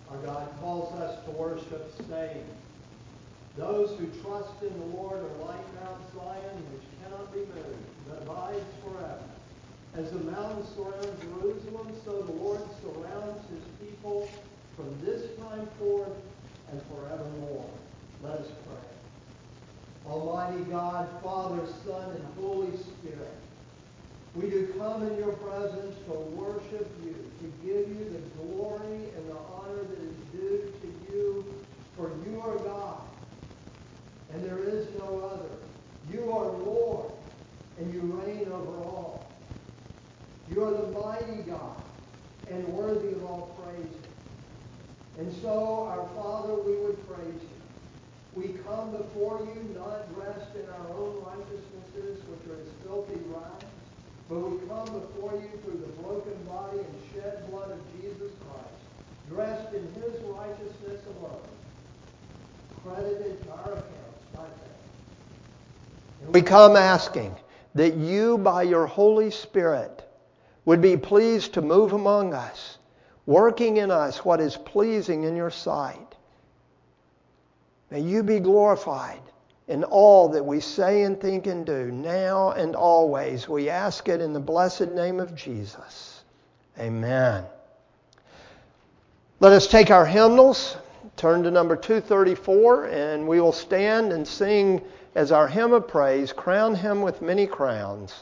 Our God calls us to worship saying, "Those who trust in the Lord are like Mount Zion, which cannot be moved, but abides forever. As the mountains surround Jerusalem, so the Lord surrounds his people from this time forth and forevermore." Let us pray. Almighty God, Father, Son, and Holy Spirit, we do come in your presence to worship you, to give you the glory and the honor that is due to you, for you are God, and there is no other. You are Lord, and you reign over all. You are the mighty God, and worthy of all praise. And so, our Father, we would praise you. We come before you not dressed in our own righteousnesses, which are as filthy rags, but we come before you through the broken body and shed blood of Jesus Christ, dressed in his righteousness alone, credited to our accounts by faith. And we come asking that you, by your Holy Spirit, would be pleased to move among us, working in us what is pleasing in your sight. May you be glorified in all that we say and think and do, now and always. We ask it in the blessed name of Jesus. Amen. Let us take our hymnals, turn to number 234, and we will stand and sing as our hymn of praise, "Crown Him with Many Crowns."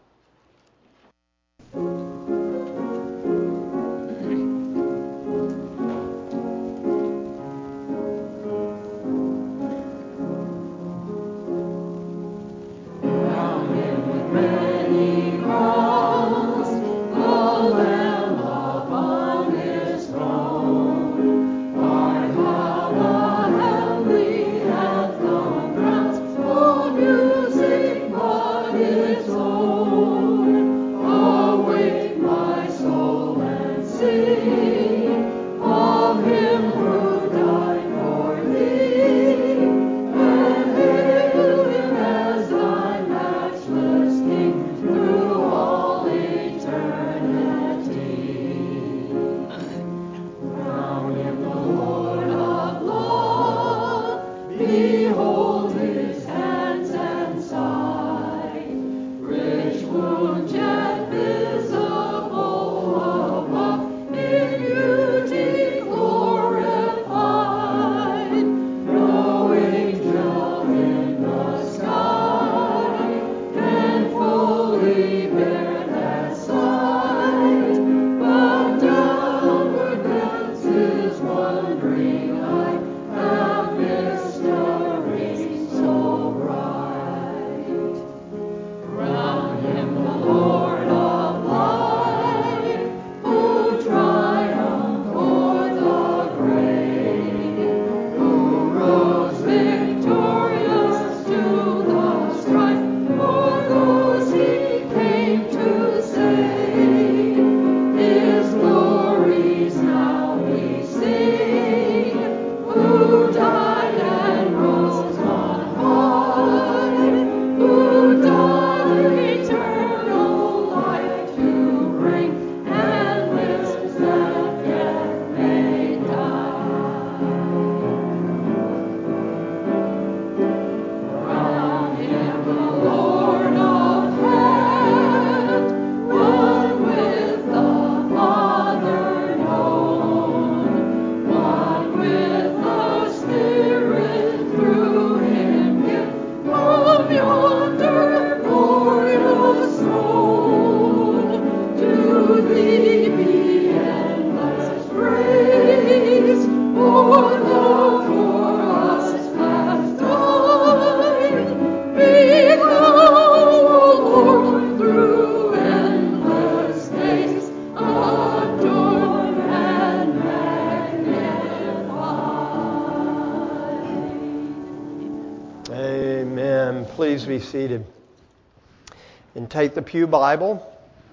Please be seated. And take the Pew Bible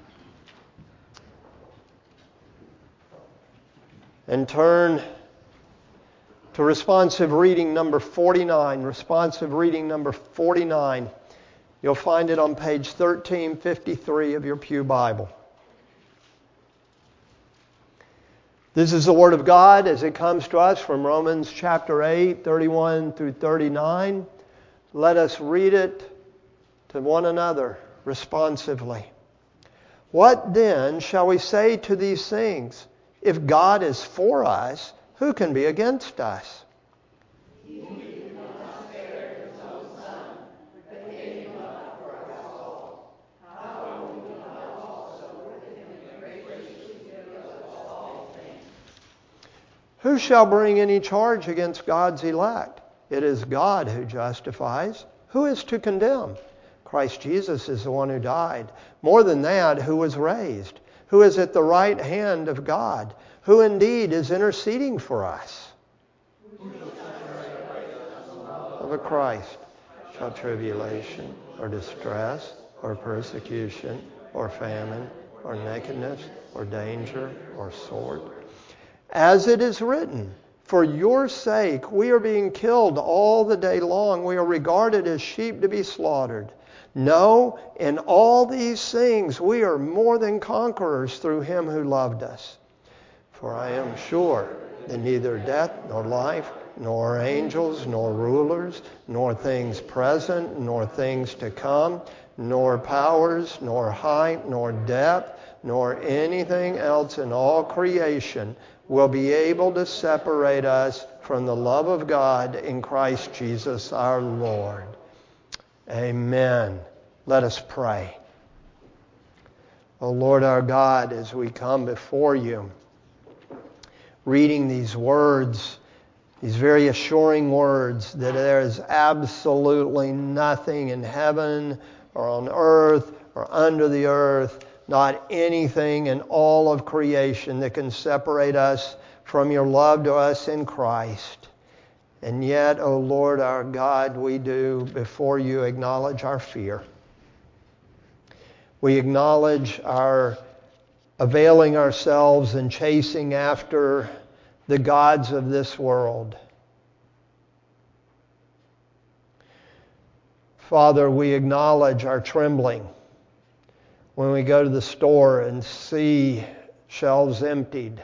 and turn to responsive reading number 49. Responsive reading number 49. You'll find it on page 1353 of your Pew Bible. This is the Word of God as it comes to us from Romans chapter 8, 31 through 39. Let us read it to one another responsively. What then shall we say to these things? If God is for us, who can be against us? Who shall bring any charge against God's elect? It is God who justifies. Who is to condemn? Christ Jesus is the one who died. More than that, who was raised, who is at the right hand of God, who indeed is interceding for us. Of a Christ, shall tribulation, or distress, or persecution, or famine, or nakedness, or danger, or sword? As it is written, for your sake we are being killed all the day long. We are regarded as sheep to be slaughtered. No, in all these things we are more than conquerors through him who loved us. For I am sure that neither death nor life, nor angels, nor rulers, nor things present, nor things to come, nor powers, nor height, nor depth, nor anything else in all creation will be able to separate us from the love of God in Christ Jesus our Lord. Amen. Let us pray. O Lord our God, as we come before you, reading these words, these very assuring words that there is absolutely nothing in heaven or on earth or under the earth, not anything in all of creation that can separate us from your love to us in Christ. And yet, O Lord our God, we do before you acknowledge our fear. We acknowledge our availing ourselves and chasing after the gods of this world. Father, we acknowledge our trembling when we go to the store and see shelves emptied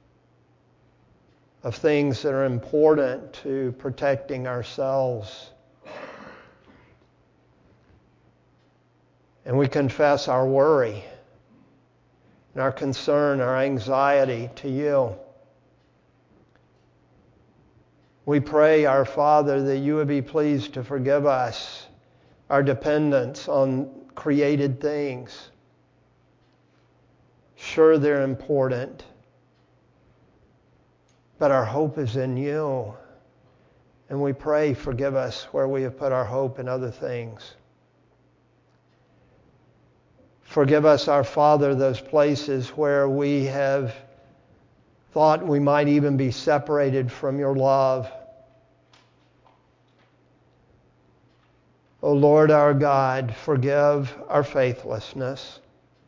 of things that are important to protecting ourselves. And we confess our worry and our concern, our anxiety to you. We pray, our Father, that you would be pleased to forgive us our dependence on created things. Sure, they're important, but our hope is in you. And we pray, forgive us where we have put our hope in other things. Forgive us, our Father, those places where we have thought we might even be separated from your love. O Lord our God, forgive our faithlessness.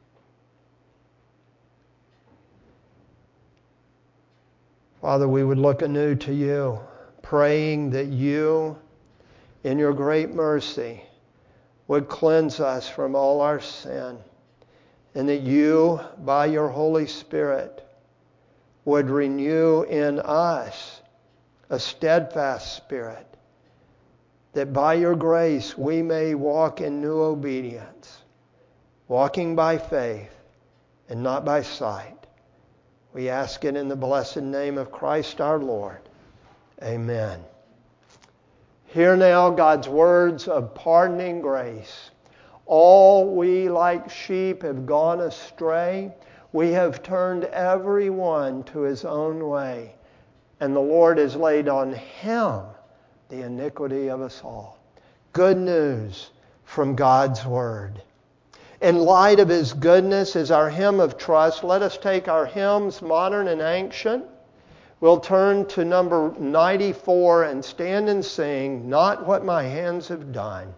Father, we would look anew to you, praying that you, in your great mercy, would cleanse us from all our sin, and that you, by your Holy Spirit, would renew in us a steadfast spirit, that by your grace we may walk in new obedience, walking by faith and not by sight. We ask it in the blessed name of Christ our Lord. Amen. Hear now God's words of pardoning grace. All we like sheep have gone astray. We have turned every one to his own way. And the Lord has laid on him the iniquity of us all. Good news from God's word. In light of his goodness as our hymn of trust, let us take our hymns, modern and ancient. We'll turn to number 94 and stand and sing, Not What My Hands Have Done.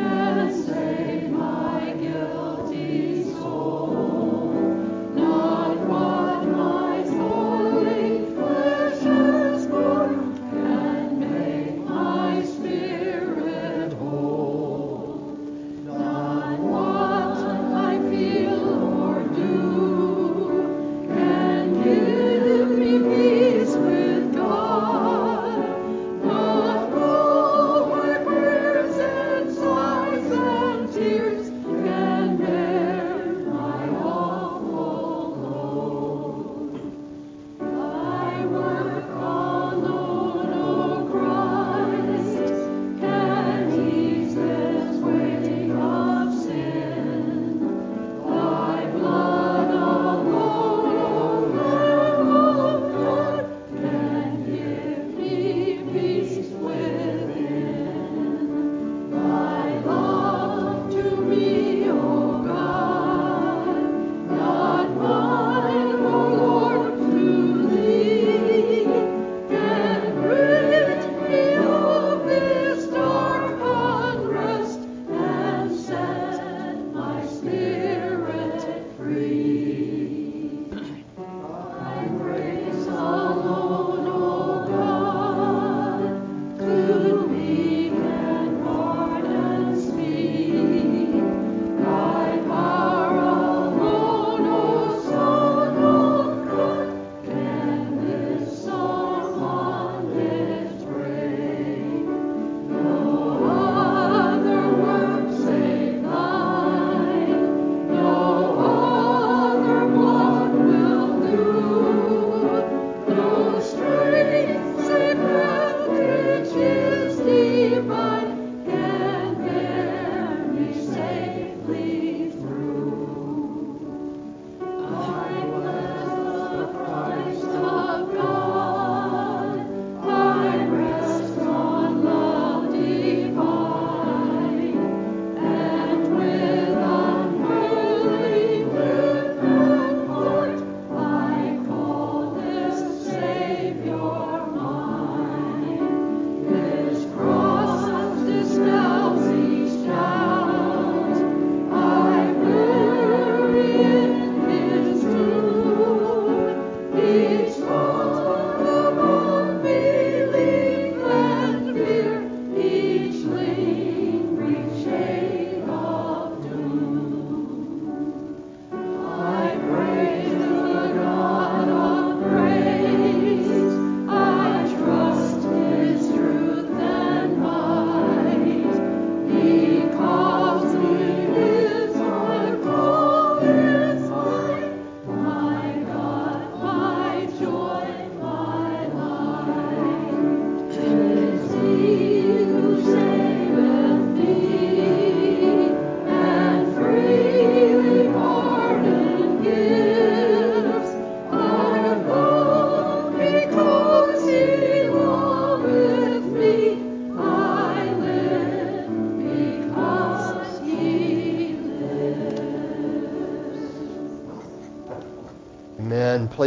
Not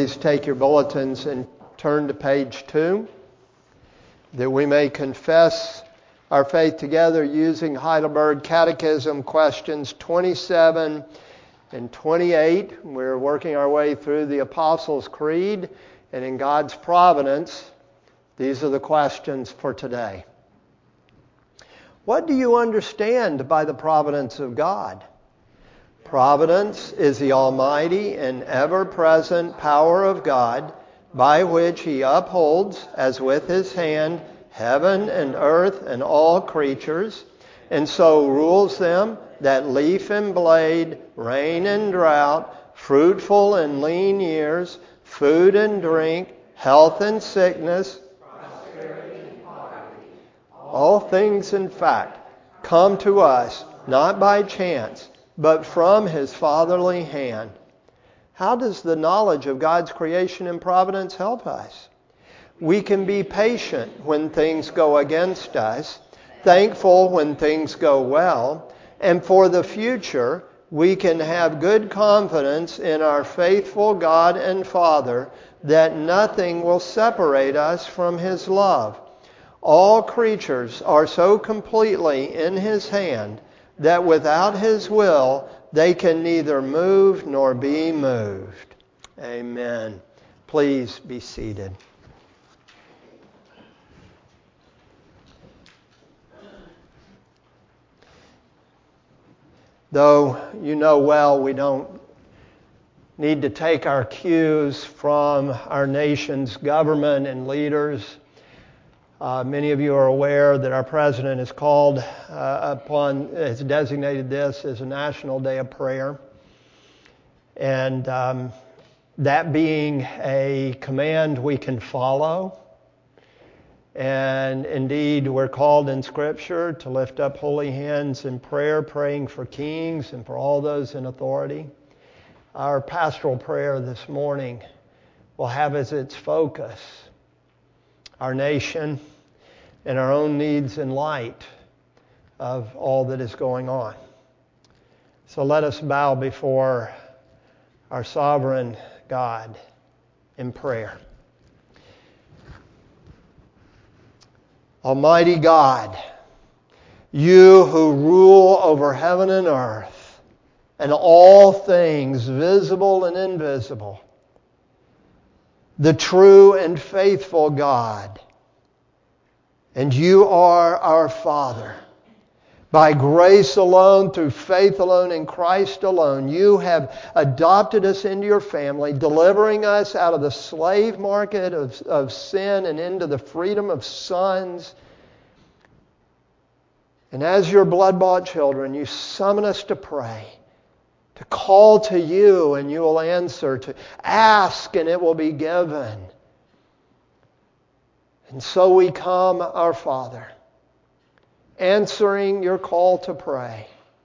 Please take your bulletins and turn to page 2, that we may confess our faith together using Heidelberg Catechism questions 27 and 28. We're working our way through the Apostles' Creed, and in God's providence, these are the questions for today. What do you understand by the providence of God? Providence is the almighty and ever-present power of God, by which He upholds, as with His hand, heaven and earth and all creatures, and so rules them that leaf and blade, rain and drought, fruitful and lean years, food and drink, health and sickness, prosperity and poverty. All things, in fact, come to us not by chance, but from His fatherly hand. How does the knowledge of God's creation and providence help us? We can be patient when things go against us, thankful when things go well, and for the future, we can have good confidence in our faithful God and Father that nothing will separate us from His love. All creatures are so completely in His hand that without His will, they can neither move nor be moved. Amen. Please be seated. Though you know well we don't need to take our cues from our nation's government and leaders. Many of you are aware that our president has designated this as a National Day of Prayer. And that being a command we can follow. And indeed, we're called in Scripture to lift up holy hands in prayer, praying for kings and for all those in authority. Our pastoral prayer this morning will have as its focus our nation and our own needs in light of all that is going on. So let us bow before our sovereign God in prayer. Almighty God, You who rule over heaven and earth and all things visible and invisible, the true and faithful God, and You are our Father. By grace alone, through faith alone, in Christ alone, You have adopted us into Your family, delivering us out of the slave market of sin and into the freedom of sons. And as Your blood-bought children, You summon us to pray, to call to You and You will answer, to ask and it will be given. And so we come, our Father, answering Your call to pray.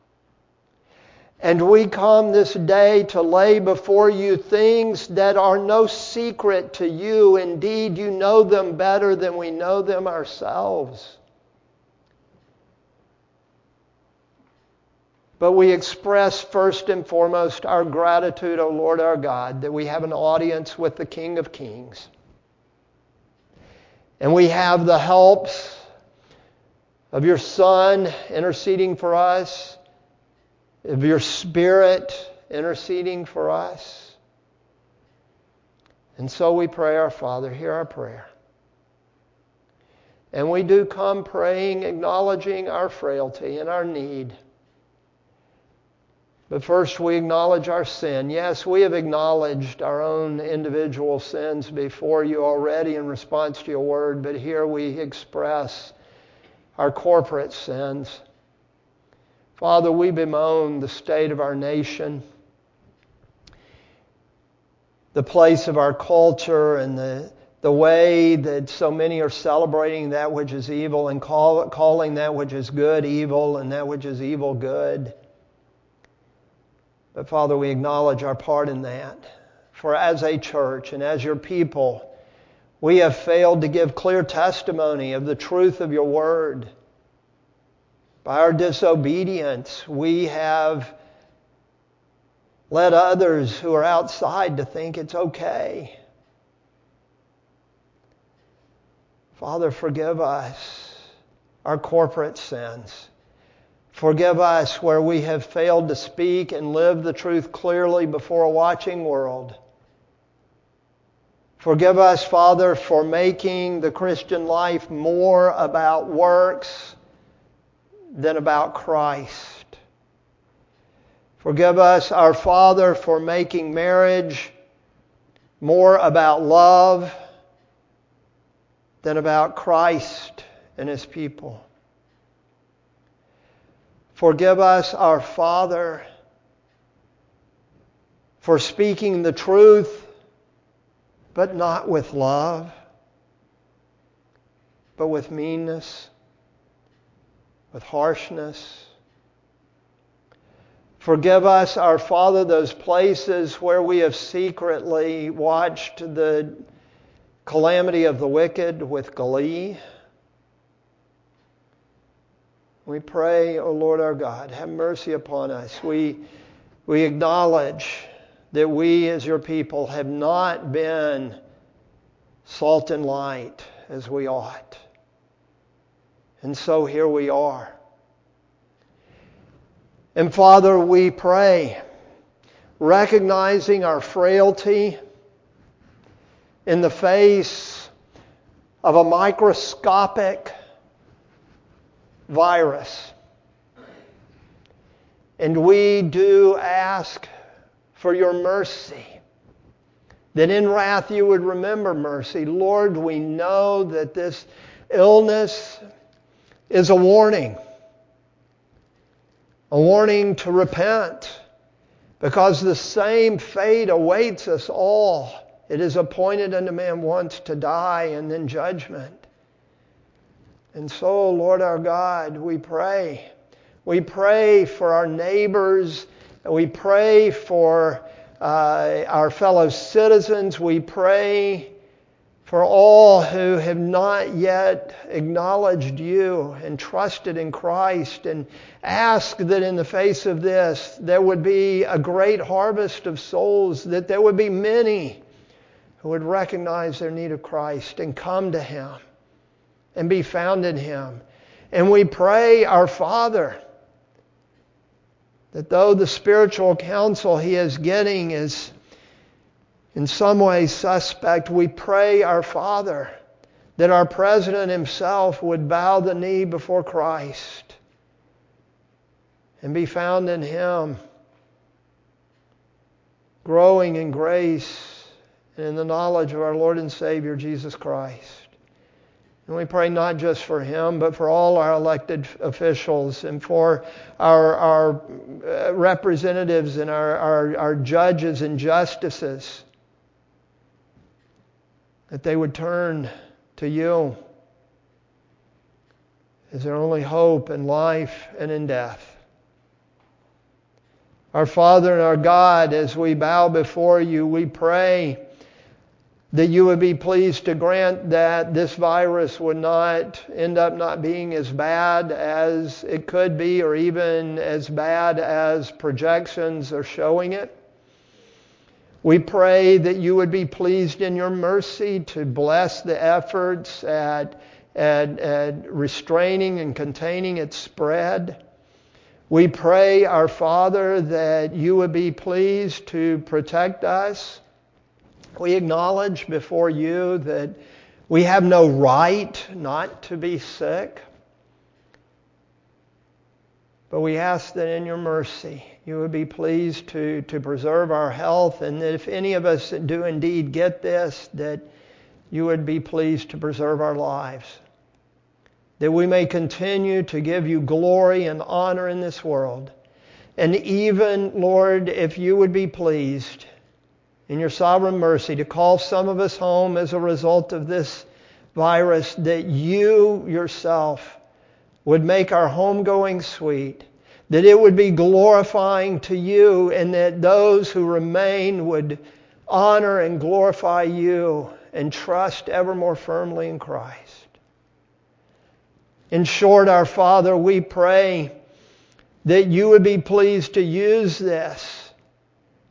And we come this day to lay before You things that are no secret to You. Indeed, You know them better than we know them ourselves. But we express first and foremost our gratitude, O Lord our God, that we have an audience with the King of Kings. And we have the helps of Your Son interceding for us, of Your Spirit interceding for us. And so we pray, our Father, hear our prayer. And we do come praying, acknowledging our frailty and our need. But first we acknowledge our sin. Yes, we have acknowledged our own individual sins before You already in response to Your word, but here we express our corporate sins. Father, we bemoan the state of our nation, the place of our culture, and the way that so many are celebrating that which is evil and calling that which is good evil and that which is evil good. But Father, we acknowledge our part in that. For as a church and as Your people, we have failed to give clear testimony of the truth of Your word. By our disobedience, we have led others who are outside to think it's okay. Father, forgive us our corporate sins. Forgive us where we have failed to speak and live the truth clearly before a watching world. Forgive us, Father, for making the Christian life more about works than about Christ. Forgive us, our Father, for making marriage more about love than about Christ and His people. Forgive us, our Father, for speaking the truth, but not with love, but with meanness, with harshness. Forgive us, our Father, those places where we have secretly watched the calamity of the wicked with glee. We pray, O Lord our God, have mercy upon us. We acknowledge that we as your people have not been salt and light as we ought. And so here we are. And Father, we pray, recognizing our frailty in the face of a microscopic virus. And we do ask for your mercy, that in wrath you would remember mercy. Lord, we know that this illness is a warning to repent, because the same fate awaits us all. It is appointed unto man once to die and then judgment. And so, Lord our God, we pray. We pray for our neighbors. We pray for our fellow citizens. We pray for all who have not yet acknowledged you and trusted in Christ, and ask that in the face of this there would be a great harvest of souls, that there would be many who would recognize their need of Christ and come to Him and be found in Him. And we pray, our Father, that though the spiritual counsel he is getting is in some way suspect, we pray, our Father, that our President himself would bow the knee before Christ and be found in Him, growing in grace and in the knowledge of our Lord and Savior, Jesus Christ. And we pray not just for him, but for all our elected officials and for our representatives and our judges and justices, that they would turn to you as their only hope in life and in death. Our Father and our God, as we bow before you, we pray that you would be pleased to grant that this virus would not end up not being as bad as it could be, or even as bad as projections are showing it. We pray that you would be pleased in your mercy to bless the efforts at restraining and containing its spread. We pray, our Father, that you would be pleased to protect us. We acknowledge before you that we have no right not to be sick. But we ask that in your mercy you would be pleased to preserve our health, and that if any of us do indeed get this, that you would be pleased to preserve our lives. That we may continue to give you glory and honor in this world. And even, Lord, if you would be pleased in your sovereign mercy to call some of us home as a result of this virus, that you yourself would make our homegoing sweet, that it would be glorifying to you, and that those who remain would honor and glorify you and trust ever more firmly in Christ. In short, our Father, we pray that you would be pleased to use this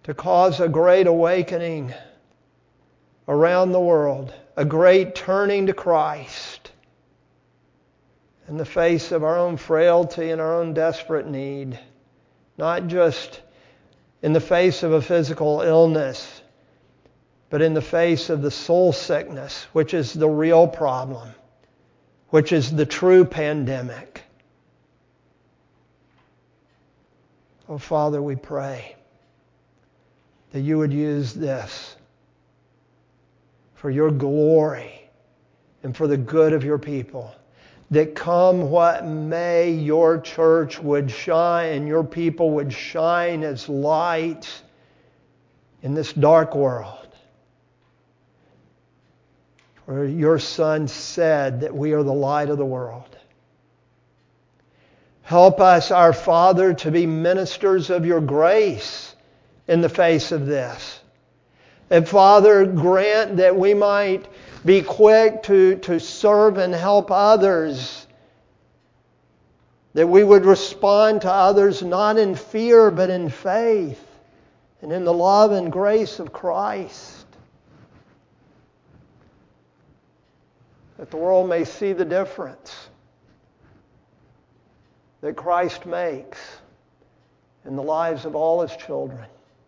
to cause a great awakening around the world, a great turning to Christ in the face of our own frailty and our own desperate need, not just in the face of a physical illness, but in the face of the soul sickness, which is the real problem, which is the true pandemic. Oh, Father, we pray that you would use this for your glory and for the good of your people. That come what may, your church would shine, your people would shine as lights in this dark world. For your Son said that we are the light of the world. Help us, our Father, to be ministers of your grace in the face of this. And Father, grant that we might be quick to serve and help others. That we would respond to others not in fear but in faith and in the love and grace of Christ. That the world may see the difference that Christ makes in the lives of all His children.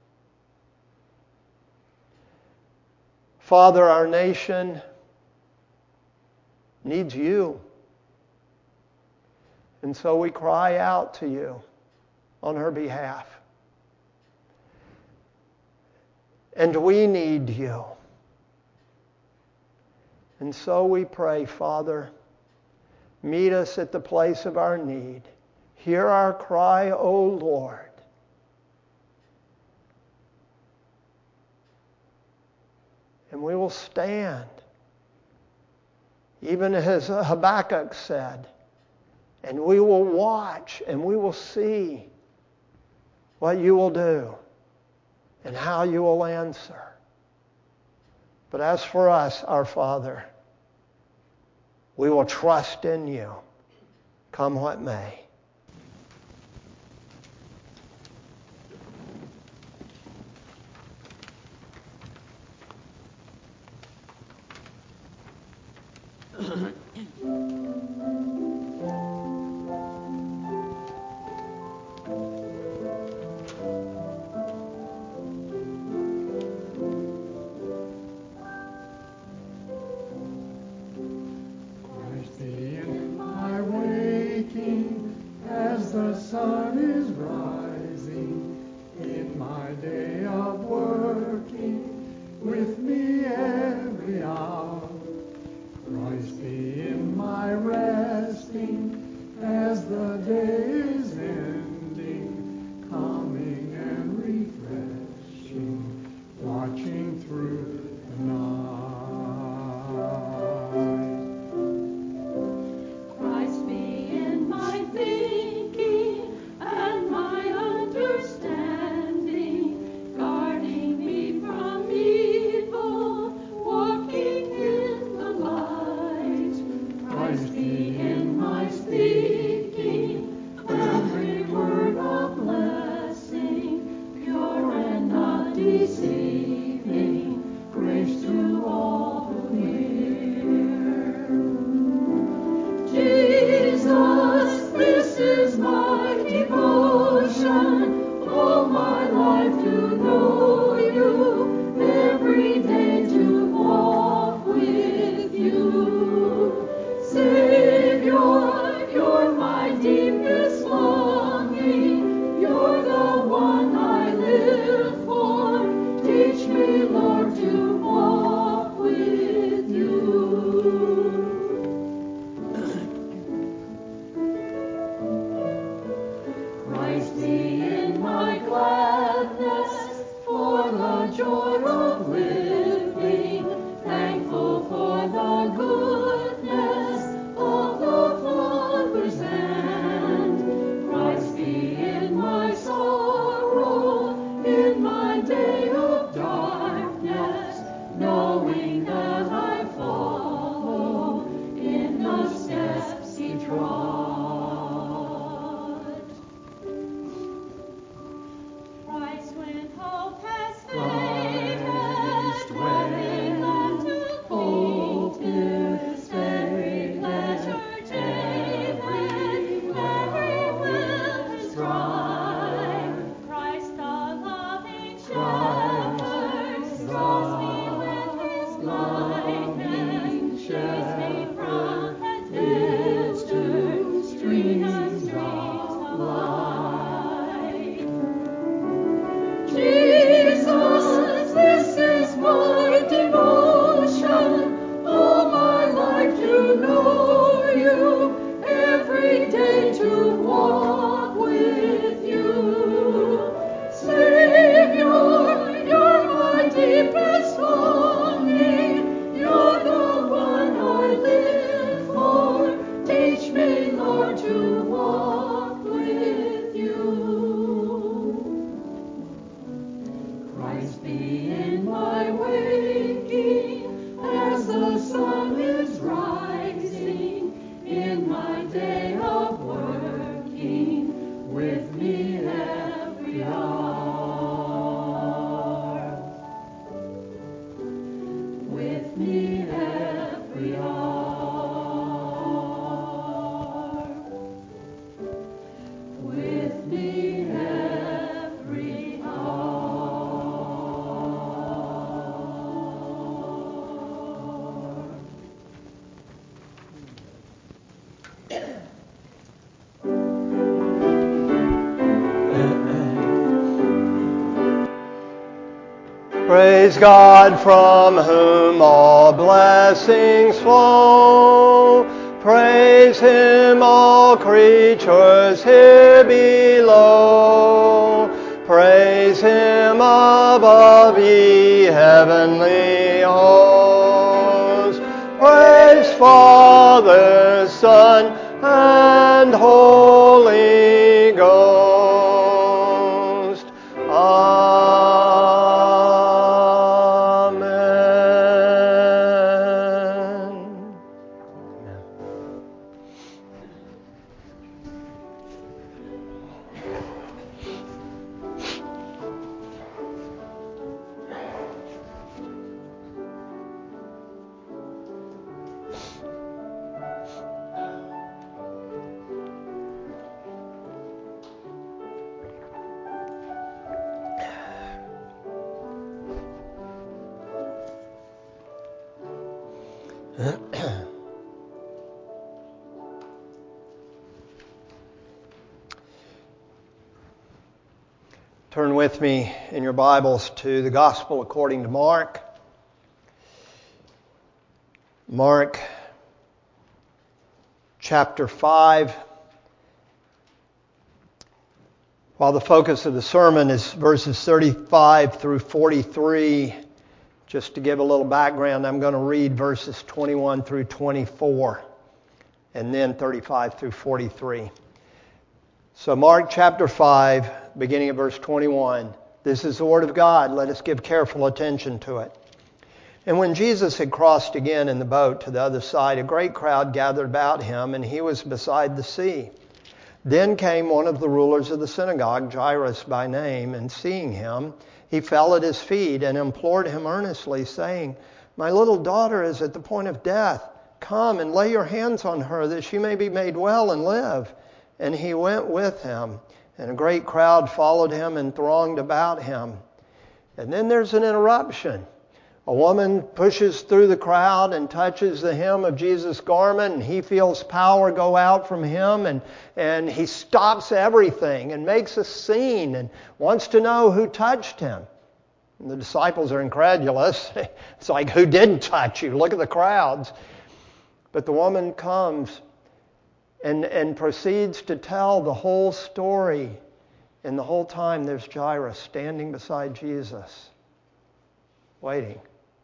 Father, our nation needs you. And so we cry out to you on her behalf. And we need you. And so we pray, Father, meet us at the place of our need. Hear our cry, O Lord. And we will stand, even as Habakkuk said, and we will watch and we will see what you will do and how you will answer. But as for us, our Father, we will trust in you, come what may. Christ be in my resting, me every hour, with me every hour. Praise God from whom all blessings flow. Praise Him, all creatures here below. Praise Him above, ye heavenly hosts. Praise Father, Son, and Holy Ghost. Amen. Turn with me in your Bibles to the Gospel according to Mark. Mark chapter 5. While the focus of the sermon is verses 35 through 43, just to give a little background, I'm going to read verses 21 through 24 and then 35 through 43. So Mark chapter 5, beginning at verse 21. This is the Word of God. Let us give careful attention to it. And when Jesus had crossed again in the boat to the other side, a great crowd gathered about him, and he was beside the sea. Then came one of the rulers of the synagogue, Jairus by name, and seeing him, he fell at his feet and implored him earnestly, saying, "My little daughter is at the point of death. Come and lay your hands on her, that she may be made well and live." And he went with him, and a great crowd followed him and thronged about him. And then there's an interruption. A woman pushes through the crowd and touches the hem of Jesus' garment, and he feels power go out from him, and he stops everything and makes a scene and wants to know who touched him. And the disciples are incredulous. It's like, who didn't touch you? Look at the crowds. But the woman comes and proceeds to tell the whole story. And the whole time there's Jairus standing beside Jesus, waiting.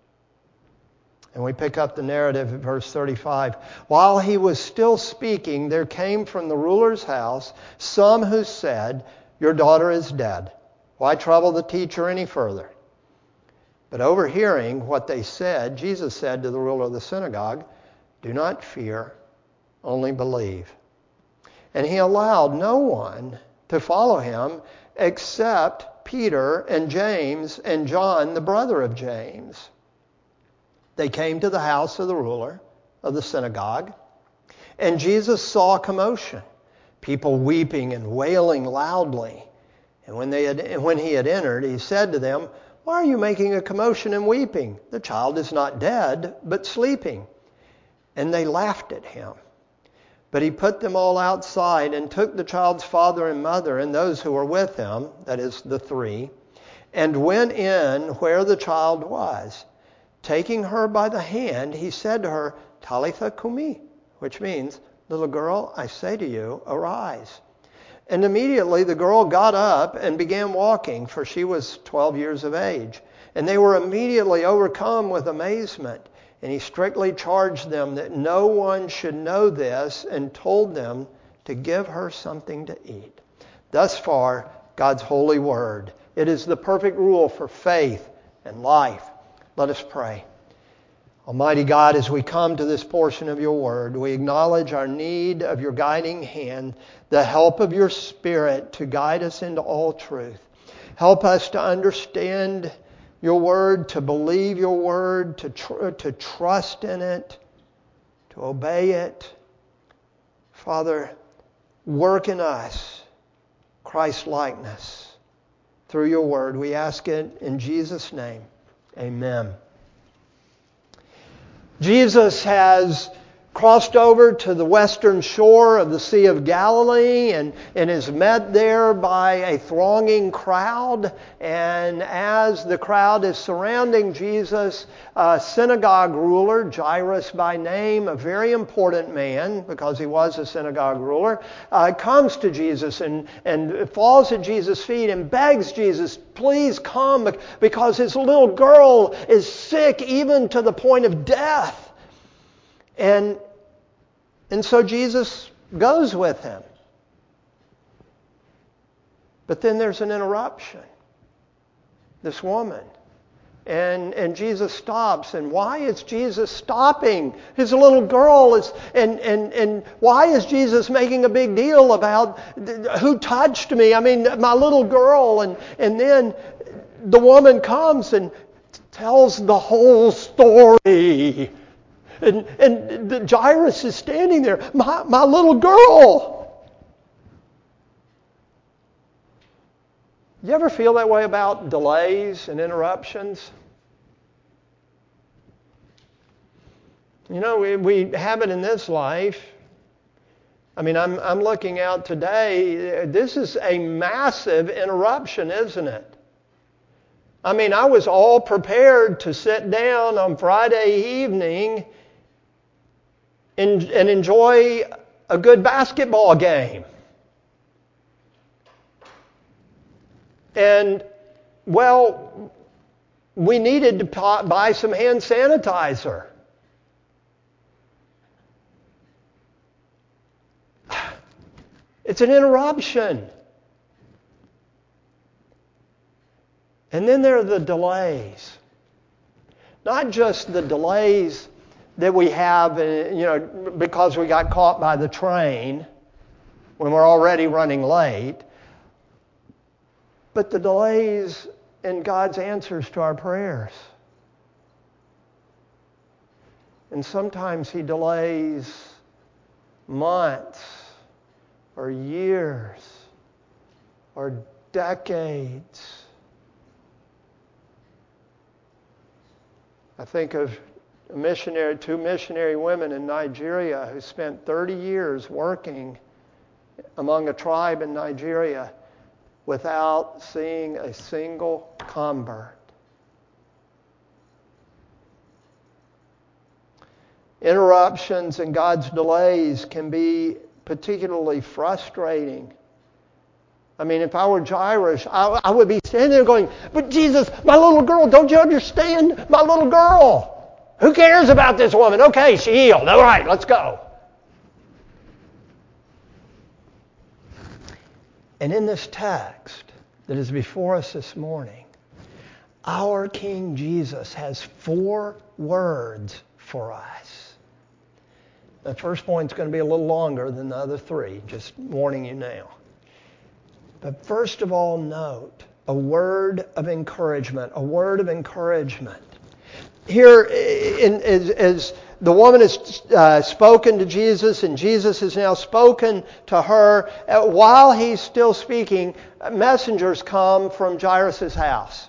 And we pick up the narrative at verse 35. While he was still speaking, there came from the ruler's house some who said, "Your daughter is dead. Why trouble the teacher any further?" But overhearing what they said, Jesus said to the ruler of the synagogue, "Do not fear, only believe." And he allowed no one to follow him except Peter and James and John, the brother of James. They came to the house of the ruler of the synagogue, and Jesus saw a commotion, people weeping and wailing loudly. And when he had entered, he said to them, "Why are you making a commotion and weeping? The child is not dead, but sleeping." And they laughed at him. But he put them all outside and took the child's father and mother and those who were with him, that is, the three, and went in where the child was. Taking her by the hand, he said to her, "Talitha cumi," which means, "Little girl, I say to you, arise." And immediately the girl got up and began walking, for she was 12 years of age. And they were immediately overcome with amazement. And he strictly charged them that no one should know this, and told them to give her something to eat. Thus far, God's holy word. It is the perfect rule for faith and life. Let us pray. Almighty God, as we come to this portion of your word, we acknowledge our need of your guiding hand, the help of your Spirit to guide us into all truth. Help us to understand your word, to believe your word, to trust in it, to obey it. Father, work in us Christ-likeness through your word. We ask it in Jesus' name. Amen. Jesus has crossed over to the western shore of the Sea of Galilee and is met there by a thronging crowd. And as the crowd is surrounding Jesus, a synagogue ruler, Jairus by name, a very important man because he was a synagogue ruler, comes to Jesus and falls at Jesus' feet and begs Jesus, please come, because his little girl is sick even to the point of death. And so Jesus goes with him. But then there's an interruption. This woman. And Jesus stops. And why is Jesus stopping? His little girl is... And why is Jesus making a big deal about who touched me? I mean, my little girl. And then the woman comes and tells the whole story. And Jairus is standing there. My little girl. You ever feel that way about delays and interruptions? You know, we have it in this life. I mean, I'm looking out today. This is a massive interruption, isn't it? I mean, I was all prepared to sit down on Friday evening and enjoy a good basketball game. And, well, we needed to buy some hand sanitizer. It's an interruption. And then there are the delays. Not just the delays that we have, because we got caught by the train when we're already running late, but the delays in God's answers to our prayers. And sometimes He delays months or years or decades. I think of two missionary women in Nigeria who spent 30 years working among a tribe in Nigeria without seeing a single convert. Interruptions and God's delays can be particularly frustrating. I mean, if I were Jairus, I would be standing there going, but Jesus, my little girl, don't you understand? My little girl. Who cares about this woman? Okay, she healed. All right, let's go. And in this text that is before us this morning, our King Jesus has 4 words for us. The first point's going to be a little longer than the other 3, just warning you now. But first of all, note a word of encouragement, a word of encouragement. Here, as the woman has spoken to Jesus, and Jesus has now spoken to her, while he's still speaking, messengers come from Jairus' house.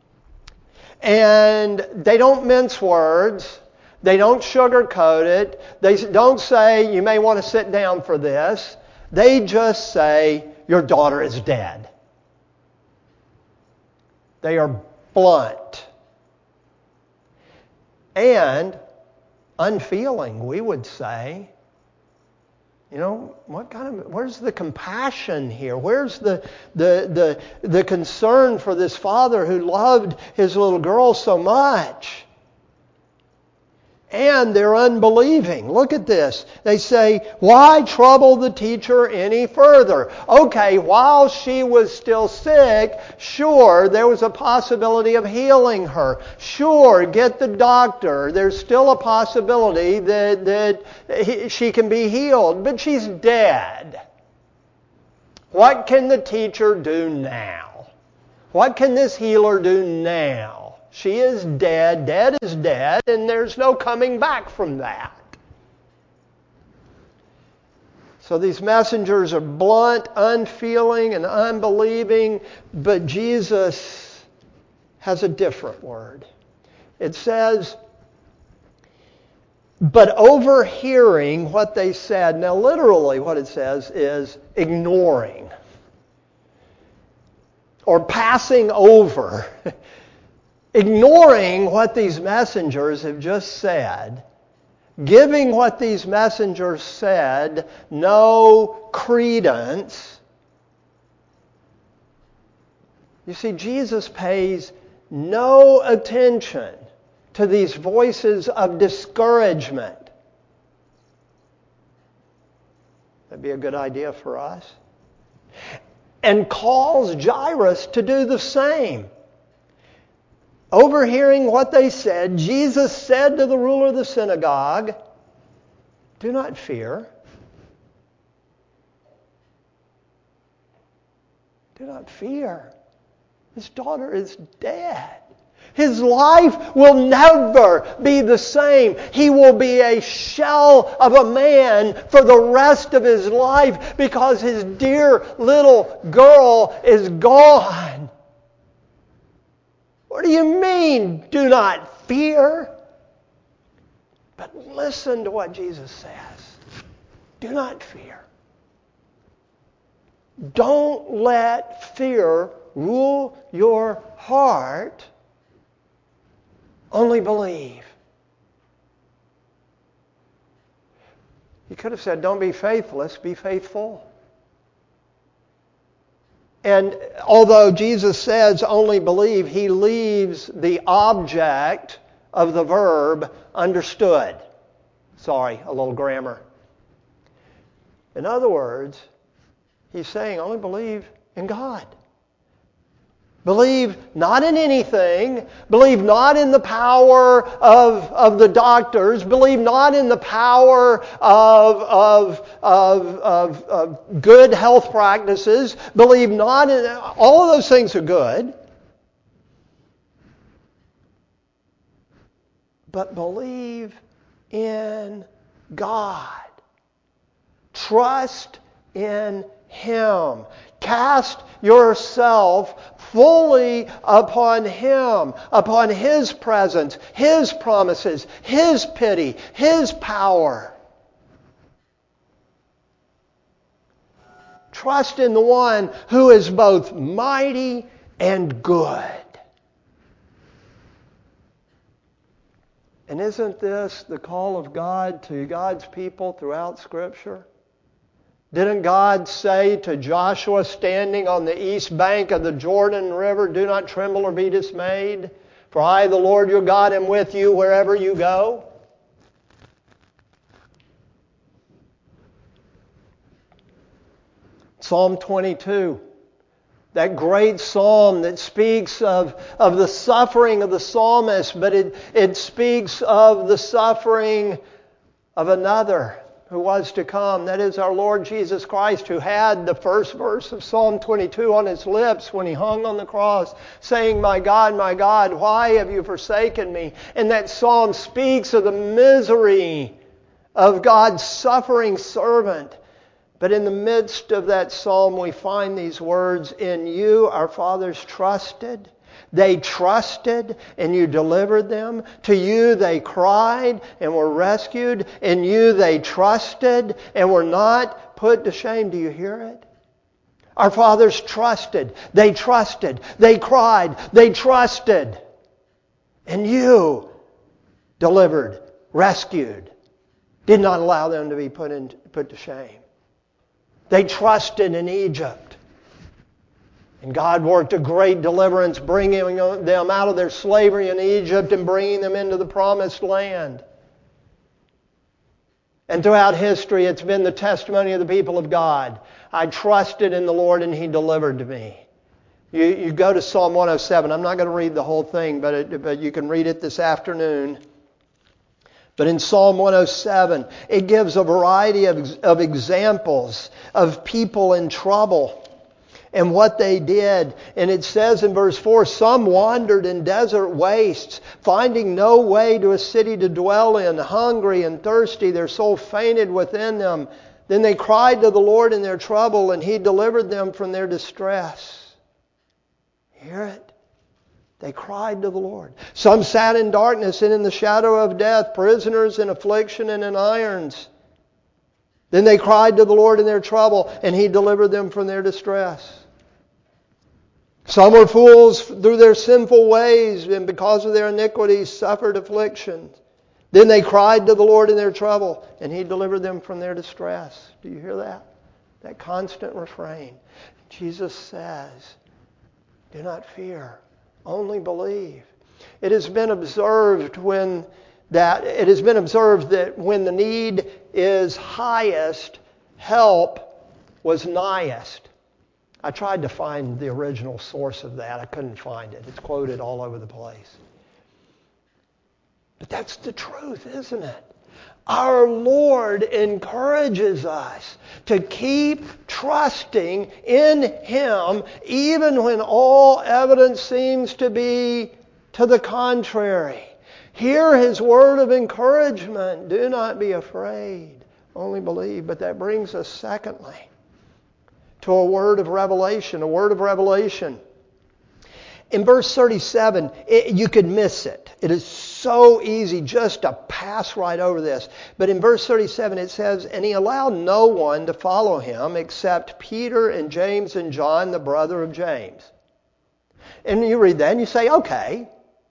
And they don't mince words. They don't sugarcoat it. They don't say, you may want to sit down for this. They just say, your daughter is dead. They are blunt. And unfeeling, we would say. You know, where's the compassion here? Where's the concern for this father who loved his little girl so much? And they're unbelieving. Look at this. They say, why trouble the teacher any further? Okay, while she was still sick, sure, there was a possibility of healing her. Sure, get the doctor. There's still a possibility that she can be healed. But she's dead. What can the teacher do now? What can this healer do now? She is dead. Dead is dead, and there's no coming back from that. So these messengers are blunt, unfeeling, and unbelieving, but Jesus has a different word. It says, but overhearing what they said. Now literally what it says is ignoring or passing over. Ignoring what these messengers have just said, giving what these messengers said no credence. You see, Jesus pays no attention to these voices of discouragement. That'd be a good idea for us. And calls Jairus to do the same. Overhearing what they said, Jesus said to the ruler of the synagogue, "Do not fear. Do not fear. His daughter is dead. His life will never be the same. He will be a shell of a man for the rest of his life because his dear little girl is gone." What do you mean, do not fear? But listen to what Jesus says. Do not fear. Don't let fear rule your heart. Only believe. He could have said, don't be faithless, be faithful. And although Jesus says only believe, he leaves the object of the verb understood. Sorry, a little grammar. In other words, he's saying only believe in God. Believe not in anything. Believe not in the power of the doctors. Believe not in the power of good health practices. Believe not in... All of those things are good. But believe in God. Trust in Him. Cast yourself fully upon Him, upon His presence, His promises, His pity, His power. Trust in the one who is both mighty and good. And isn't this the call of God to God's people throughout Scripture? Didn't God say to Joshua standing on the east bank of the Jordan River, "Do not tremble or be dismayed, for I, the Lord your God, am with you wherever you go"? Psalm 22, that great psalm that speaks of the suffering of the psalmist, but it speaks of the suffering of another who was to come. That is our Lord Jesus Christ, who had the first verse of Psalm 22 on his lips when he hung on the cross, saying, my God, why have you forsaken me?" And that psalm speaks of the misery of God's suffering servant. But in the midst of that psalm, we find these words, "In you our fathers trusted. They trusted and you delivered them. To you they cried and were rescued. In you they trusted and were not put to shame." Do you hear it? Our fathers trusted. They cried. They trusted. And you delivered, rescued. Did not allow them to be put to shame. They trusted in Egypt. And God worked a great deliverance, bringing them out of their slavery in Egypt and bringing them into the promised land. And throughout history, it's been the testimony of the people of God. I trusted in the Lord and He delivered me. You go to Psalm 107. I'm not going to read the whole thing, but you can read it this afternoon. But in Psalm 107, it gives a variety of examples of people in trouble. and what they did. And it says in verse 4, some wandered in desert wastes, finding no way to a city to dwell in, hungry and thirsty, their soul fainted within them. Then they cried to the Lord in their trouble, and He delivered them from their distress. Hear it? They cried to the Lord. Some sat in darkness and in the shadow of death, prisoners in affliction and in irons. Then they cried to the Lord in their trouble, and He delivered them from their distress. Some were fools through their sinful ways, and because of their iniquities suffered affliction. Then they cried to the Lord in their trouble, and He delivered them from their distress. Do you hear that? That constant refrain. Jesus says, do not fear, only believe. It has been observed that when the need is highest, help was nighest. I tried to find the original source of that. I couldn't find it. It's quoted all over the place. But that's the truth, isn't it? Our Lord encourages us to keep trusting in Him even when all evidence seems to be to the contrary. Hear His word of encouragement. Do not be afraid. Only believe. But that brings us, secondly, to a word of revelation. A word of revelation. In verse 37, you could miss it. It is so easy just to pass right over this. But in verse 37 it says, and He allowed no one to follow Him except Peter and James and John, the brother of James. And you read that and you say, okay.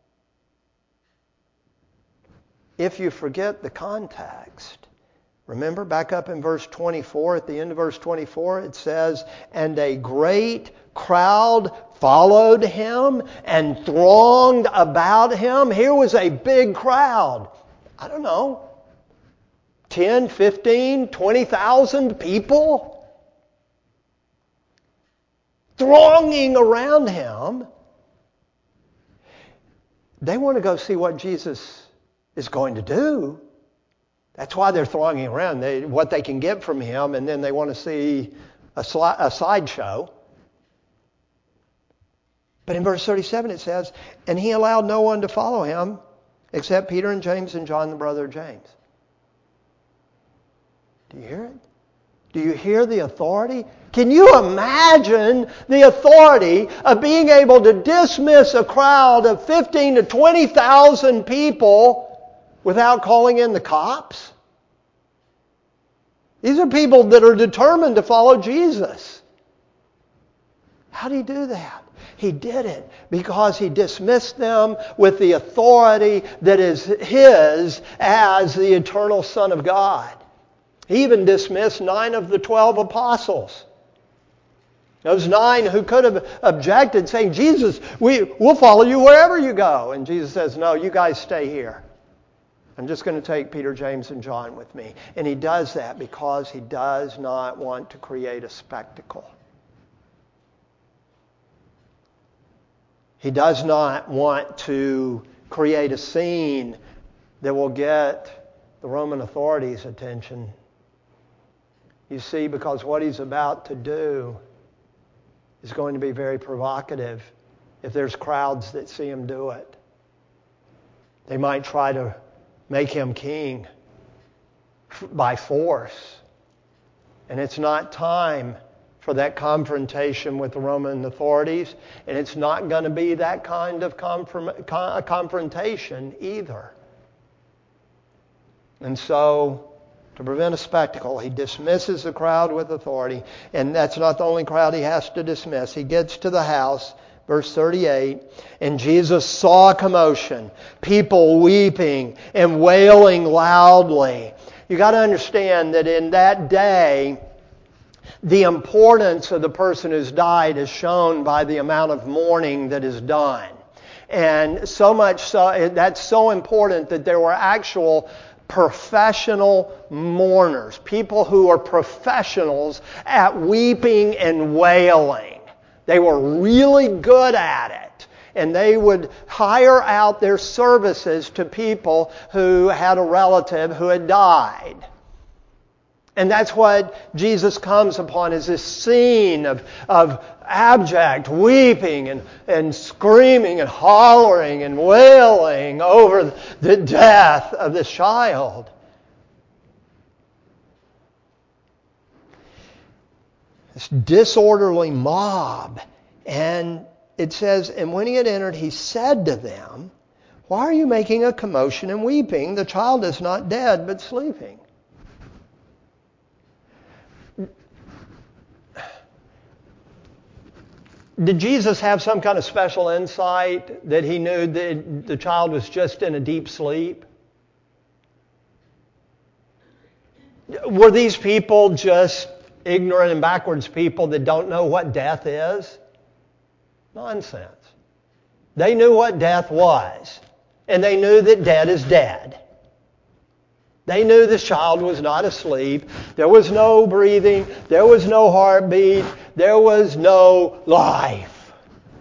If you forget the context, remember back up in verse 24, at the end of verse 24, it says, and a great crowd followed Him and thronged about Him. Here was a big crowd. I don't know, 10, 15, 20,000 people thronging around Him. They want to go see what Jesus is going to do. That's why they're thronging around. What they can get from Him, and then they want to see a sideshow. But in verse 37 it says, and He allowed no one to follow Him except Peter and James and John, the brother of James. Do you hear it? Do you hear the authority? Can you imagine the authority of being able to dismiss a crowd of 15 to 20,000 people without calling in the cops? These are people that are determined to follow Jesus. How did He do that? He did it because He dismissed them with the authority that is His as the eternal Son of God. He even dismissed 9 of the 12 apostles. Those 9 who could have objected, saying, Jesus, we'll follow you wherever you go. And Jesus says, no, you guys stay here. I'm just going to take Peter, James, and John with me. And He does that because He does not want to create a spectacle. He does not want to create a scene that will get the Roman authorities' attention. You see, because what He's about to do is going to be very provocative if there's crowds that see Him do it. They might try to make Him king by force. And it's not time for that confrontation with the Roman authorities. And it's not going to be that kind of confrontation either. And so, to prevent a spectacle, He dismisses the crowd with authority. And that's not the only crowd He has to dismiss. He gets to the house, verse 38, and Jesus saw a commotion, people weeping and wailing loudly. You got to understand that in that day, the importance of the person who's died is shown by the amount of mourning that is done. And so much so, that's so important that there were actual professional mourners, people who are professionals at weeping and wailing. They were really good at it. And they would hire out their services to people who had a relative who had died. And that's what Jesus comes upon, is this scene of abject weeping and screaming and hollering and wailing over the death of this child. This disorderly mob. And it says, and when he had entered, he said to them, "Why are you making a commotion and weeping? The child is not dead, but sleeping." Did Jesus have some kind of special insight that he knew that the child was just in a deep sleep? Were these people just ignorant and backwards people that don't know what death is? Nonsense. They knew what death was, and they knew that dead is dead. They knew this child was not asleep. There was no breathing. There was no heartbeat. There was no life.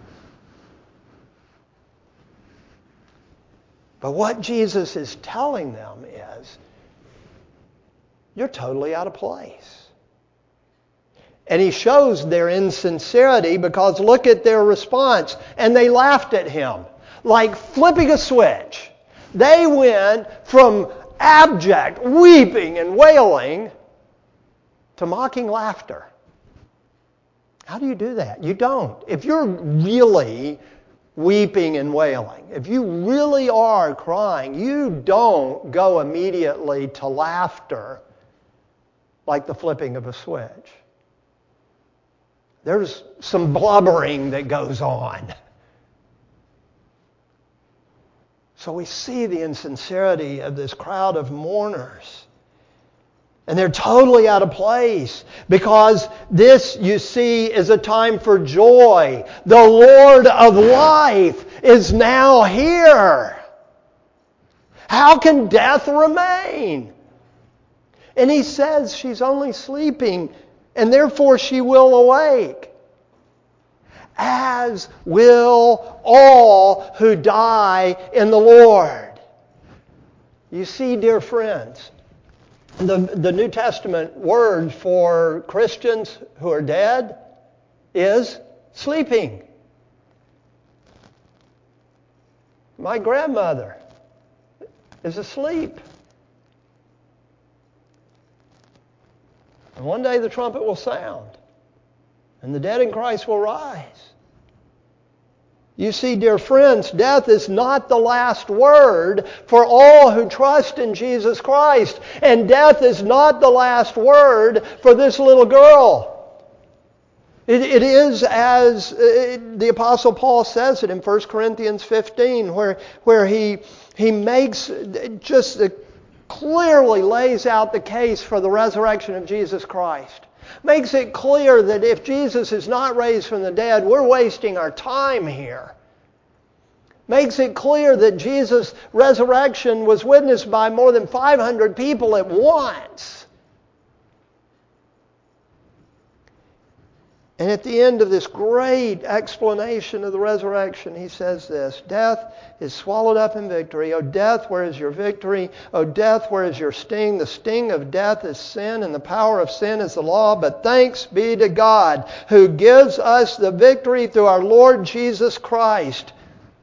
But what Jesus is telling them is, you're totally out of place. And he shows their insincerity because look at their response. And they laughed at him like flipping a switch. They went from abject weeping and wailing to mocking laughter. How do you do that? You don't. If you're really weeping and wailing, if you really are crying, you don't go immediately to laughter like the flipping of a switch. There's some blubbering that goes on. So we see the insincerity of this crowd of mourners. And they're totally out of place because this, you see, is a time for joy. The Lord of life is now here. How can death remain? And he says she's only sleeping and therefore she will awake. As will all who die in the Lord. You see, dear friends, the New Testament word for Christians who are dead is sleeping. My grandmother is asleep. And one day the trumpet will sound. And the dead in Christ will rise. You see, dear friends, death is not the last word for all who trust in Jesus Christ. And death is not the last word for this little girl. It is as the Apostle Paul says it in 1 Corinthians 15, where he makes just clearly lays out the case for the resurrection of Jesus Christ. Makes it clear that if Jesus is not raised from the dead, we're wasting our time here. Makes it clear that Jesus' resurrection was witnessed by more than 500 people at once. And at the end of this great explanation of the resurrection, he says this, "Death is swallowed up in victory. O death, where is your victory? O death, where is your sting? The sting of death is sin, and the power of sin is the law. But thanks be to God, who gives us the victory through our Lord Jesus Christ."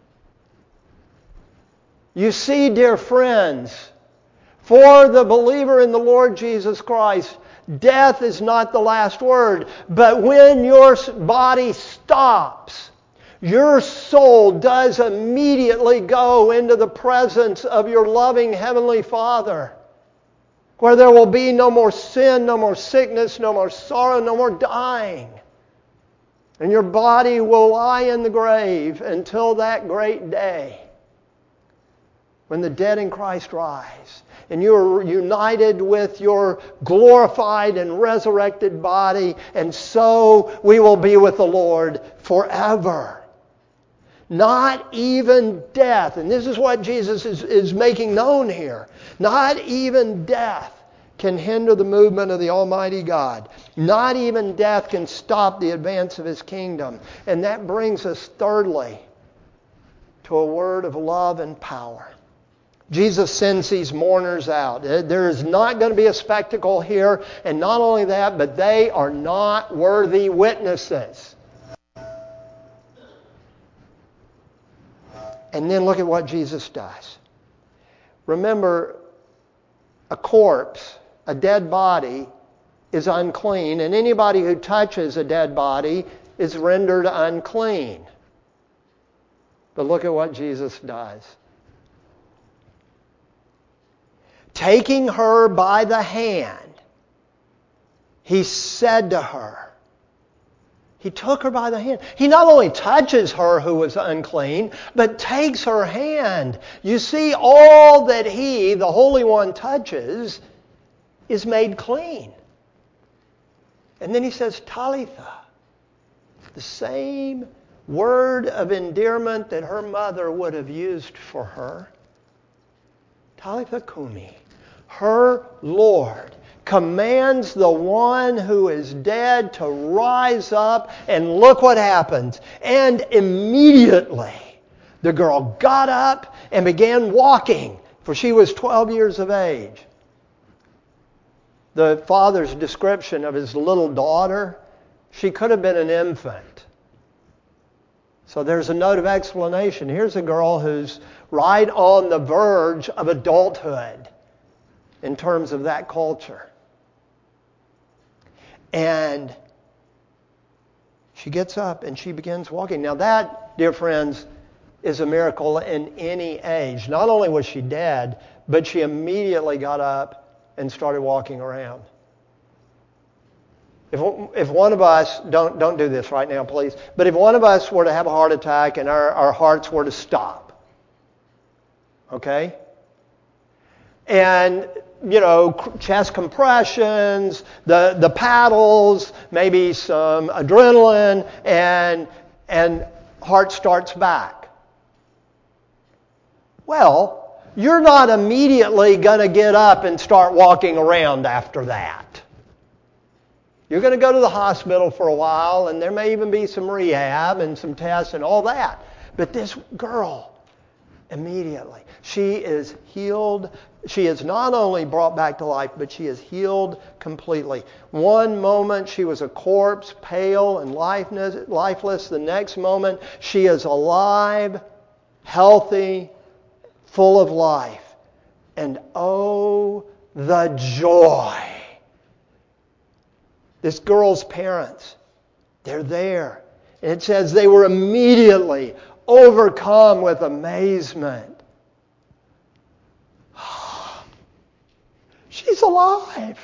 You see, dear friends, for the believer in the Lord Jesus Christ, death is not the last word. But when your body stops, your soul does immediately go into the presence of your loving Heavenly Father, where there will be no more sin, no more sickness, no more sorrow, no more dying. And your body will lie in the grave until that great day when the dead in Christ rise. And you are united with your glorified and resurrected body, and so we will be with the Lord forever. Not even death, and this is what Jesus is making known here, not even death can hinder the movement of the Almighty God. Not even death can stop the advance of His kingdom. And that brings us thirdly to a word of love and power. Jesus sends these mourners out. There is not going to be a spectacle here. And not only that, but they are not worthy witnesses. And then look at what Jesus does. Remember, a corpse, a dead body, is unclean. And anybody who touches a dead body is rendered unclean. But look at what Jesus does. Taking her by the hand, he said to her, he took her by the hand. He not only touches her who was unclean, but takes her hand. You see, all that he, the Holy One, touches is made clean. And then he says, Talitha, the same word of endearment that her mother would have used for her. Talitha Kumi. Her Lord commands the one who is dead to rise up, and look what happens. And immediately the girl got up and began walking, for she was 12 years of age. The father's description of his little daughter, she could have been an infant. So there's a note of explanation. Here's a girl who's right on the verge of adulthood in terms of that culture. And she gets up and she begins walking. Now that, dear friends, is a miracle in any age. Not only was she dead, but she immediately got up and started walking around. If one of us, don't do this right now, please, but if one of us were to have a heart attack and our hearts were to stop, okay? And, chest compressions, the paddles, maybe some adrenaline, and heart starts back. Well, you're not immediately going to get up and start walking around after that. You're going to go to the hospital for a while, and there may even be some rehab and some tests and all that. But this girl, immediately, she is healed. She is not only brought back to life, but she is healed completely. One moment she was a corpse, pale and lifeless. The next moment she is alive, healthy, full of life. And oh, the joy. This girl's parents, they're there. And it says they were immediately overcome with amazement. She's alive.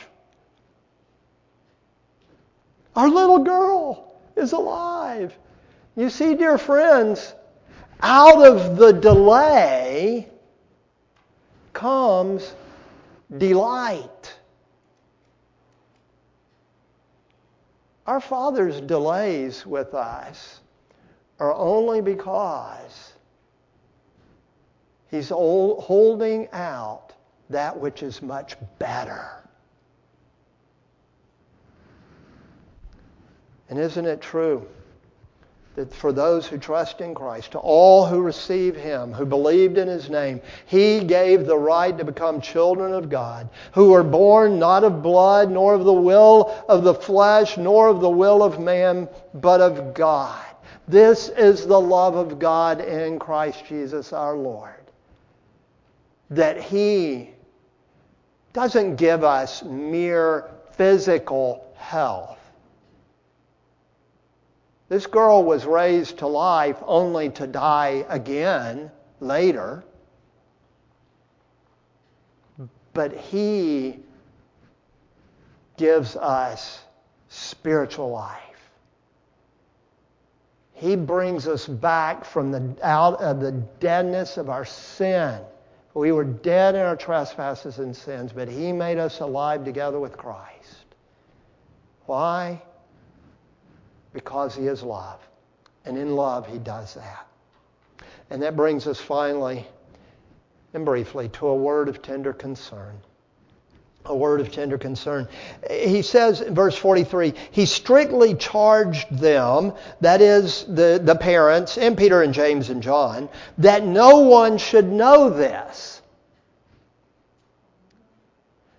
Our little girl is alive. You see, dear friends, out of the delay comes delight. Our Father's delays with us are only because He's holding out that which is much better. And isn't it true that for those who trust in Christ, to all who receive Him, who believed in His name, He gave the right to become children of God, who were born not of blood, nor of the will of the flesh, nor of the will of man, but of God. This is the love of God in Christ Jesus our Lord. That He doesn't give us mere physical health. This girl was raised to life only to die again later. But He gives us spiritual life. He brings us back from out of the deadness of our sin. We were dead in our trespasses and sins, but He made us alive together with Christ. Why? Because He is love. And in love He does that. And that brings us finally and briefly to a word of tender concern. A word of tender concern. He says in verse 43, He strictly charged them, that is the parents, and Peter and James and John, that no one should know this.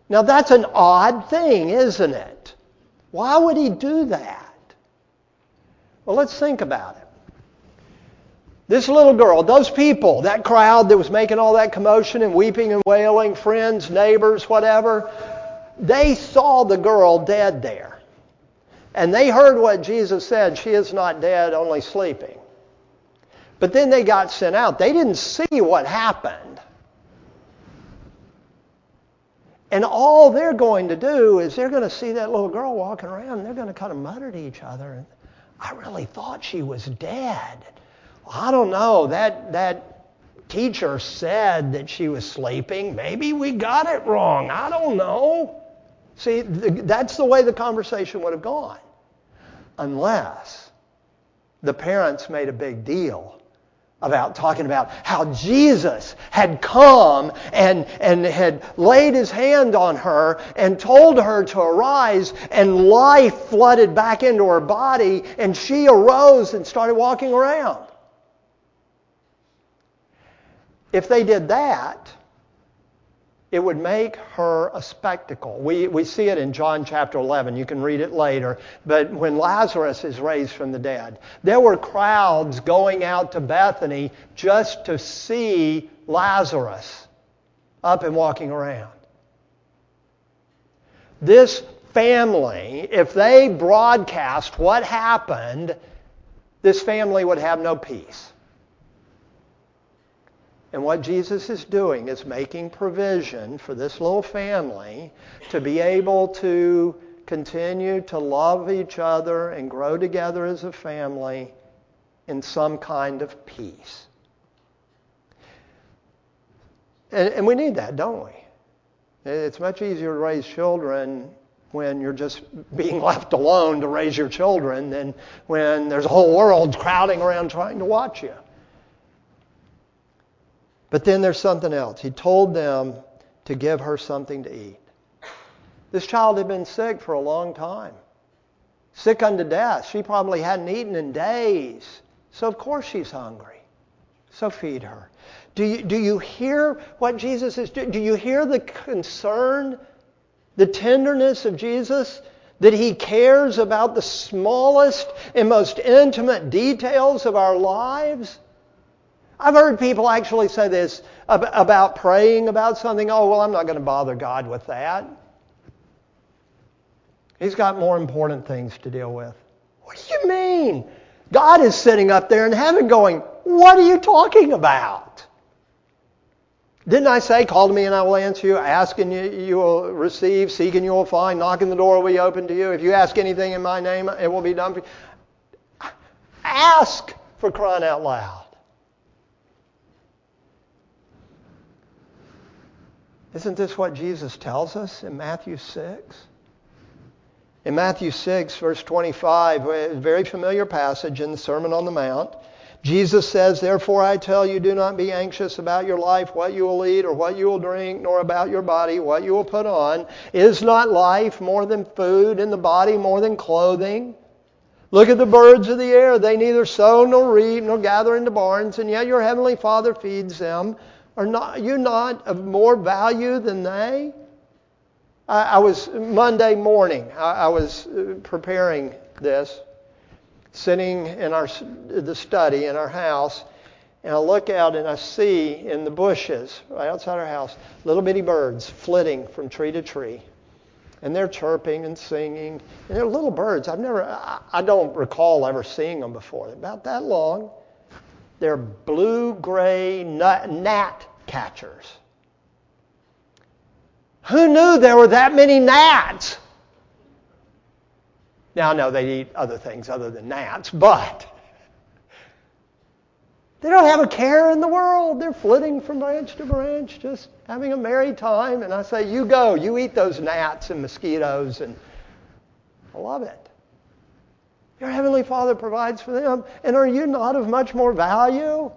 Now that's an odd thing, isn't it? Why would he do that? Well, let's think about it. This little girl, those people, that crowd that was making all that commotion and weeping and wailing, friends, neighbors, whatever, they saw the girl dead there. And they heard what Jesus said, she is not dead, only sleeping. But then they got sent out. They didn't see what happened. And all they're going to do is they're going to see that little girl walking around and they're going to kind of mutter to each other, I really thought she was dead. Well, I don't know. That teacher said that she was sleeping. Maybe we got it wrong. I don't know. See, that's the way the conversation would have gone. Unless the parents made a big deal about talking about how Jesus had come and had laid his hand on her and told her to arise, and life flooded back into her body and she arose and started walking around. If they did that, it would make her a spectacle. We see it in John chapter 11. You can read it later. But when Lazarus is raised from the dead, there were crowds going out to Bethany just to see Lazarus up and walking around. This family, if they broadcast what happened, this family would have no peace. And what Jesus is doing is making provision for this little family to be able to continue to love each other and grow together as a family in some kind of peace. And we need that, don't we? It's much easier to raise children when you're just being left alone to raise your children than when there's a whole world crowding around trying to watch you. But then there's something else. He told them to give her something to eat. This child had been sick for a long time. Sick unto death. She probably hadn't eaten in days. So of course she's hungry. So feed her. Do you hear what Jesus is doing? Do you hear the concern, the tenderness of Jesus? That he cares about the smallest and most intimate details of our lives? I've heard people actually say this about praying about something. Oh, well, I'm not going to bother God with that. He's got more important things to deal with. What do you mean? God is sitting up there in heaven going, what are you talking about? Didn't I say, call to me and I will answer you, ask and you will receive, seek and you will find, knock and the door will be open to you. If you ask anything in my name, it will be done for you. Ask, for crying out loud. Isn't this what Jesus tells us in Matthew 6? In Matthew 6, verse 25, a very familiar passage in the Sermon on the Mount, Jesus says, therefore I tell you, do not be anxious about your life, what you will eat or what you will drink, nor about your body, what you will put on. Is not life more than food, and the body more than clothing? Look at the birds of the air. They neither sow nor reap nor gather into barns, and yet your heavenly Father feeds them. Are you not of more value than they? I was Monday morning. I was preparing this, sitting in the study in our house, and I look out and I see in the bushes right outside our house little bitty birds flitting from tree to tree, and they're chirping and singing. And they're little birds. I don't recall ever seeing them before. They're about that long. They're blue-gray gnat catchers. Who knew there were that many gnats? Now, I know they eat other things other than gnats, but they don't have a care in the world. They're flitting from branch to branch, just having a merry time. And I say, you go, you eat those gnats and mosquitoes, and I love it. Your Heavenly Father provides for them, and are you not of much more value?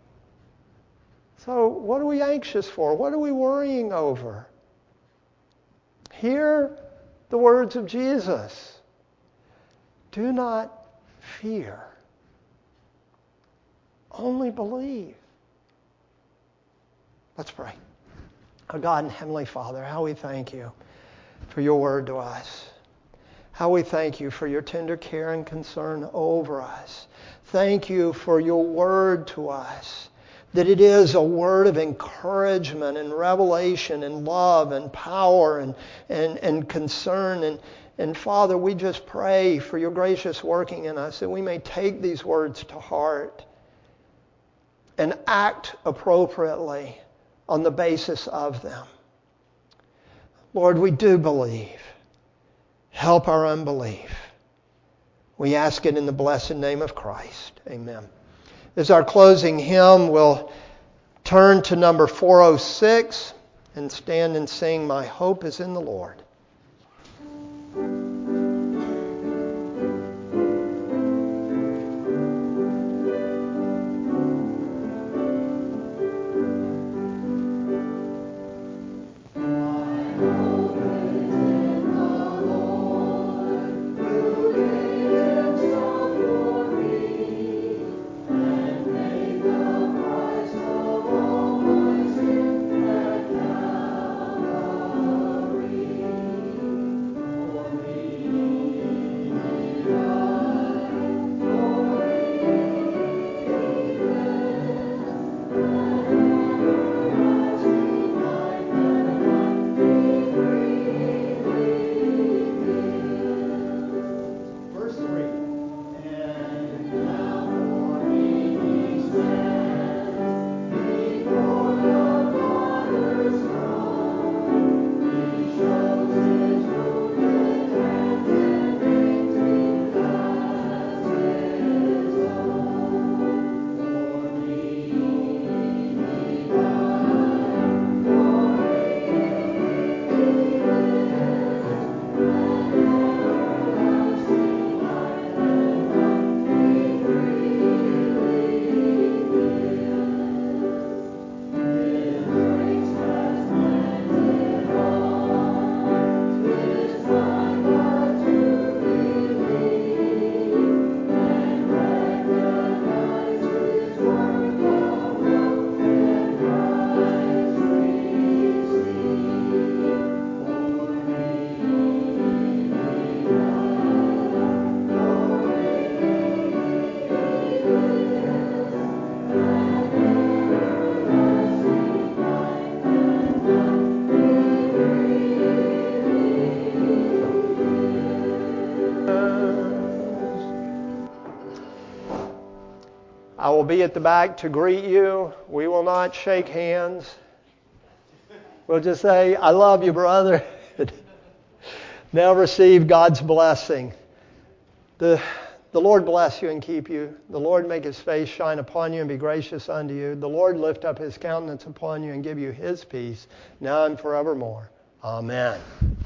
So what are we anxious for? What are we worrying over? Hear the words of Jesus. Do not fear. Only believe. Let's pray. Our God and Heavenly Father, how we thank you for your word to us. How we thank you for your tender care and concern over us. Thank you for your word to us, that it is a word of encouragement and revelation and love and power and concern. And Father, we just pray for your gracious working in us, that we may take these words to heart and act appropriately on the basis of them. Lord, we do believe. Help our unbelief. We ask it in the blessed name of Christ. Amen. As our closing hymn, we'll turn to number 406 and stand and sing, My Hope is in the Lord. I will be at the back to greet you. We will not shake hands. We'll just say, I love you, brother. Now receive God's blessing. The Lord bless you and keep you. The Lord make his face shine upon you and be gracious unto you. The Lord lift up his countenance upon you and give you his peace, now and forevermore. Amen.